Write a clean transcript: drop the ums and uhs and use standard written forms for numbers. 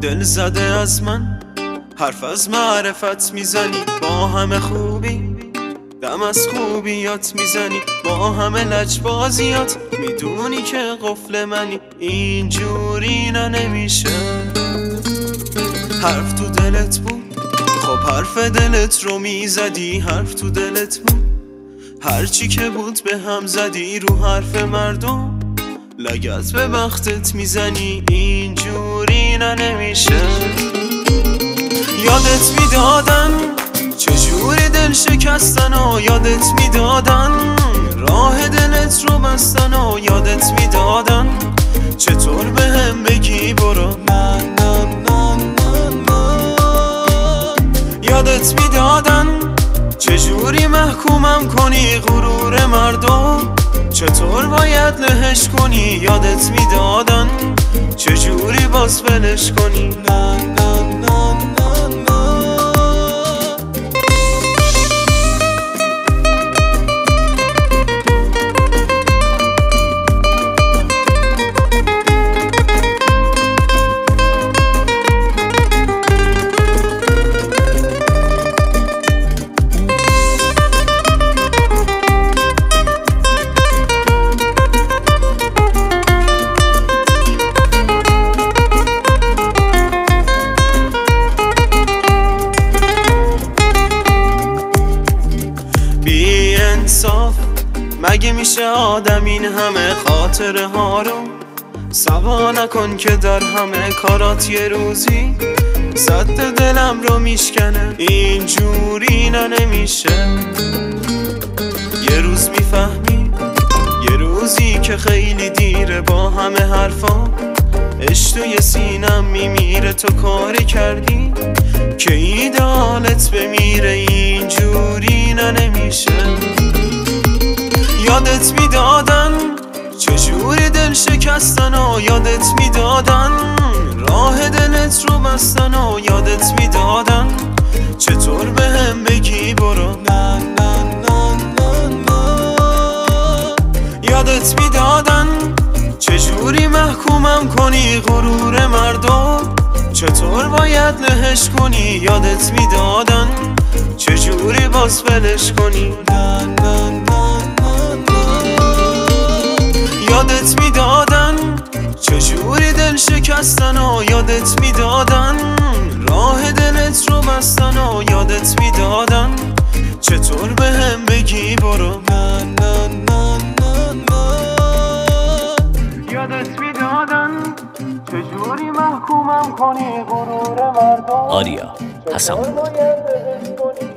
دل زده از من حرف از معرفت میزنی، با همه خوبی دم از خوبیات میزنی، با همه لجبازیات میدونی که قفل منی. اینجوری نمیشه. حرف تو دلت بود، خب حرف دلت رو میزدی. حرف تو دلت بود، هرچی که بود به هم زدی. رو حرف مردم لگت به بختت میزنی. اینجوری نمیشه. یادت میدادن چجوری دل شکستن و یادت میدادن راه دلت رو بستن و یادت میدادن چطور به هم بگی برو. یادت میدادن چجوری محکومم کنی غرور مردم، چطور باید لهش کنی. یادت میدادن چجوری باز ولش کنی. مگه میشه آدم این همه خاطره ها رو سوا نکن که در همه کارات یه روزی سد دلم رو میشکنه. اینجوری نمیشه. یه روز میفهمی یه روزی که خیلی دیره، با همه حرفا عشق سینم میمیره. تو کاری کردی که ایدالت بمیره. اینجوری نمیشه. یادت میدادن چجوری دل شکستن و یادت میدادن راه دلت رو بستن و یادت میدادن چطور به هم بگی برو. یادت میدادن چجوری محکومم کنی غرور مردم، چطور باید لهش کنی. یادت میدادن چجوری باز ولش کنی. یادت میدادن چجوری دل شکستن و یادت میدادن راه دلت رو بستن و یادت میدادن چطور به هم بگی برو. یادت میدادن چجوری محکومم کنی غرور مردم. آریا حسن.